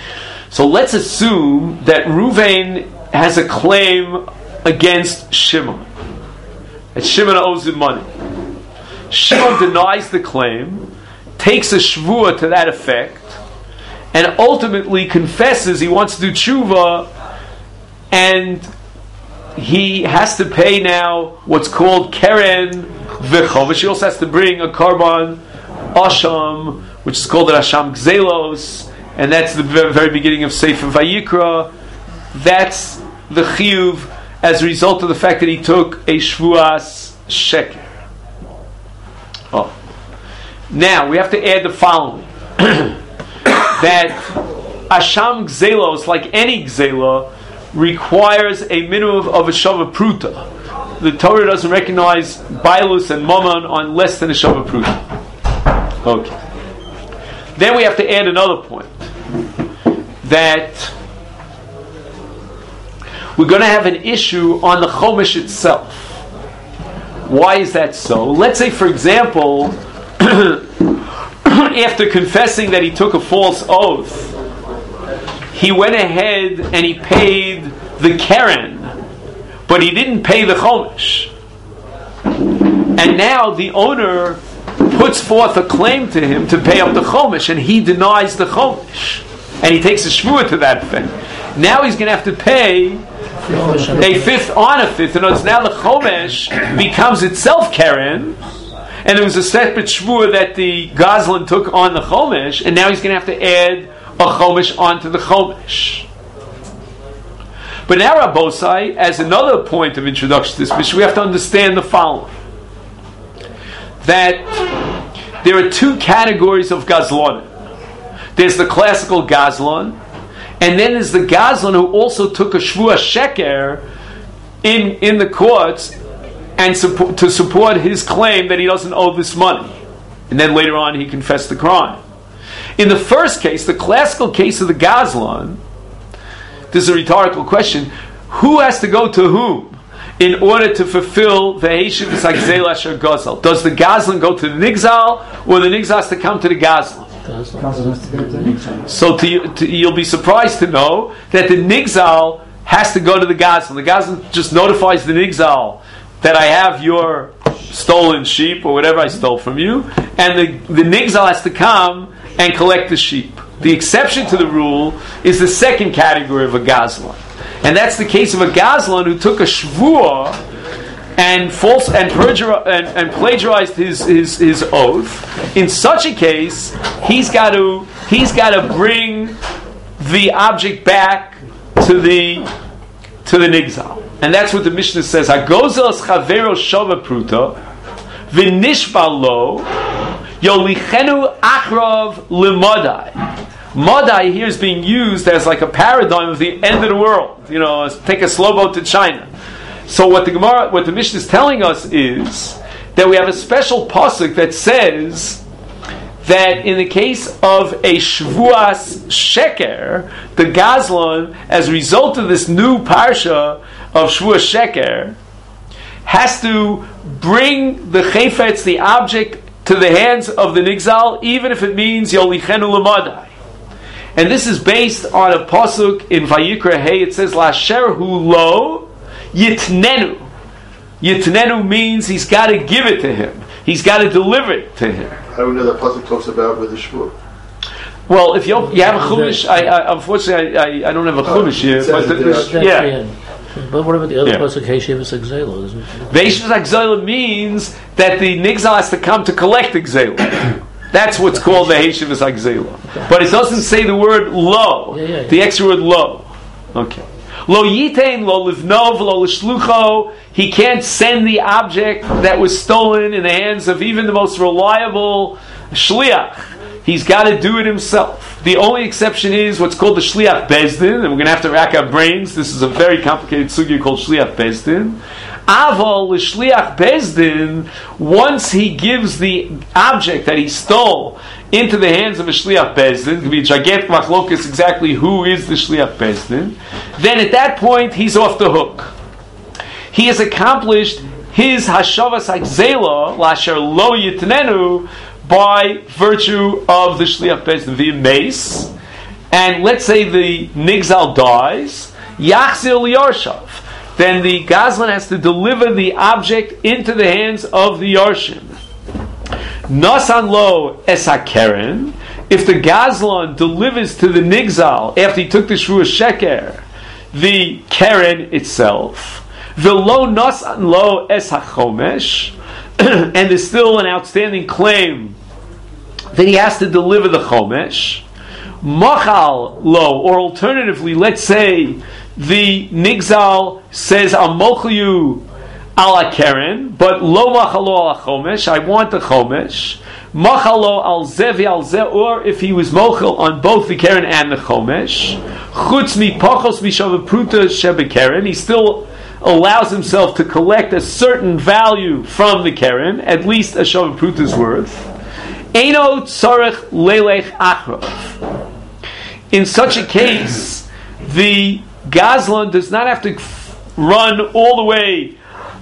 So let's assume that Ruvain has a claim against Shimon. And Shimon owes him money. Shimon denies the claim, takes a shvua to that effect, and ultimately confesses he wants to do tshuva, and he has to pay now what's called keren v'chovesh. He also has to bring a karban asham, which is called an asham gzelos, and that's the very beginning of Sefer Vayikra. That's the chiyuv as a result of the fact that he took a shvuas sheker. Oh. Now we have to add the following: that asham gzelos, like any gzela, requires a minimum of a shava pruta. The Torah doesn't recognize bailus and mammon on less than a shava pruta. Okay. Then we have to add another point, that we're going to have an issue on the chomesh itself. Why is that so? Let's say, for example, after confessing that he took a false oath, he went ahead and he paid the keren, but he didn't pay the chomesh. And now the owner puts forth a claim to him to pay up the chomesh, and he denies the chomesh, and he takes a shvua to that effect. Now he's going to have to pay a fifth on a fifth. In other words, now the chomesh becomes itself keren, and it was a separate shvua that the gazlan took on the chomesh, and now he's going to have to add a chomesh onto the chomesh. But now, Rabbosai, as another point of introduction to this mission, we have to understand the following: that there are two categories of gazlan. There's the classical gazlan, and then there's the gazlan who also took a shvua sheker in in the courts and support, to support his claim that he doesn't owe this money, and then later on he confessed the crime. In the first case, the classical case of the gazlan, this is a rhetorical question: who has to go to whom in order to fulfill the Heishiv Zagzel Asher Gazal? Does the gazlan go to the nigzal, or the nigzal has to come to the gazlan? So to, to, you'll be surprised to know that the nigzal has to go to the gazlan. The gazlan just notifies the nigzal that I have your stolen sheep or whatever I stole from you, and the, the nigzal has to come and collect the sheep. The exception to the rule is the second category of a gazlan, and that's the case of a gazlan who took a shvua and false and perjur and, and plagiarized his, his his oath. In such a case, he's got to he's got to bring the object back to the to the nigzal, and that's what the Mishnah says: Hagozel chavero shava pruta v'nishba lo yolichenu achrav limadai. Madai here is being used as like a paradigm of the end of the world. You know, take a slow boat to China. So what the Gemara, what the Mishnah is telling us is that we have a special pasuk that says that in the case of a shvuas sheker, the gazlan, as a result of this new parsha of shvuas sheker, has to bring the chayfetz, the object, to the hands of the nigzal, even if it means yolichenu l'madai. And this is based on a pasuk in Vayikra Hey. It says Lasher hu lo yitnenu. Yitnenu means he's got to give it to him. He's got to deliver it to him. How do we know that pasuk talks about with the shvur? Well, if you you have a chumash, I, I, unfortunately I, I, I don't have a chumash here. But the, the, yeah. But what about the other yeah. pasuk Heishivas Exela? Heishivas Exela means that the nigzal has to come to collect Exela. That's what's called the Heishivas Exela. But it doesn't say the word lo. Yeah, yeah, yeah. The extra word lo. Okay. Lo yitain, lo livnov, lo lishlucho. He can't send the object that was stolen in the hands of even the most reliable shliach. He's got to do it himself. The only exception is what's called the shliach bezdin, and we're going to have to rack our brains. This is a very complicated sugya called shliach bezdin. Aval l'shliach bezdin, once he gives the object that he stole into the hands of a shliach bezdin, it could be gigantic machlokas exactly who is the shliach bezdin, then at that point he's off the hook. He has accomplished his hashavas ha'gzela lasher lo yitnenu by virtue of the shliach bezdin. The mace, and let's say the Nigzal dies, Yachzil Yarshav, then the Gazlan has to deliver the object into the hands of the Yarshim. Nasan lo es hakeren, if the Gazlan delivers to the Nigzal after he took the Shvua Sheker, the Keren itself, velo nasan lo es hachomesh, and there's still an outstanding claim that he has to deliver the Chomesh, Machal lo, or alternatively, let's say the Nigzal says, I'll mochel you ala Keren, but lo machalo ala Chomesh, I want the Chomesh, machalo al zevi al ze, or if he was mochel on both the Keren and the Chomesh, chutz mi pachos mi shavapruta shebe Keren, he still allows himself to collect a certain value from the Keren, at least a shavapruta's worth. Eino tzarech lelech achrov. In such a case, the Gazlan does not have to run all the way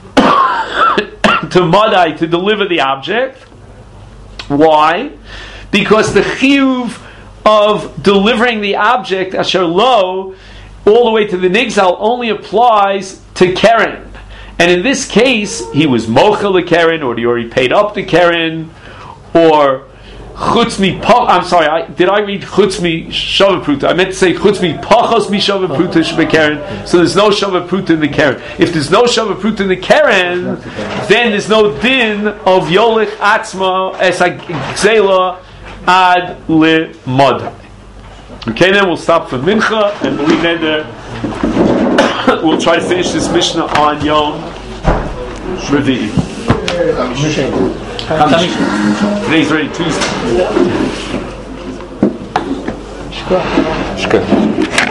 to Madai to deliver the object. Why? Because the chiyuv of delivering the object, asher lo, all the way to the Nigzal, only applies to Keren. And in this case, he was mochel the Keren, or he already paid up the Keren, or chutz mi pach. I'm sorry, I, did I read chutz mi shavapruta? I meant to say chutz mi pachos mi shavapruta shebe Keren. So there's no shavapruta in the Keren. If there's no shavapruta in the Keren, then there's no din of yolich atzma es gzela ad le mod. Okay, then we'll stop for mincha and we'll leave there. We'll try to finish this Mishnah on Yom Revi'i. Today's already Tuesday.